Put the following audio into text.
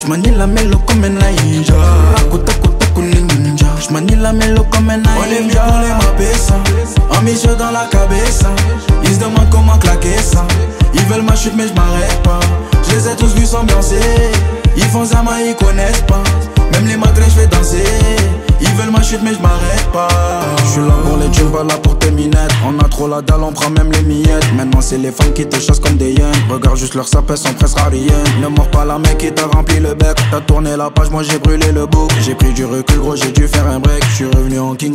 J'manie la mélo comme un ninja. Taku ninja. J'manie la mélo comme un ninja. On est venu pour les mapesa. Ambitieux dans la cabeza. Ils se demandent comment claquer ça. Ils veulent ma chute mais j'm'arrête pas. Je les ai tous vus s'ambiancer. Ils font ça mais ils connaissent pas. Même les matins j'fais danser. Ils veulent ma chute mais j'm'arrête pas. J'suis là pour les thunes, pas là pour tes minettes. On a trop la dalle, on prend même les miettes. Maintenant c'est les femmes qui te chassent comme des hyènes. Regarde juste leur sapin, sont presque ariennes. Ne mords pas la mec qui t'a rempli le bec. T'as tourné la page, moi j'ai brûlé le bouc. J'ai pris du recul gros, j'ai dû faire un break. J'suis revenu en king.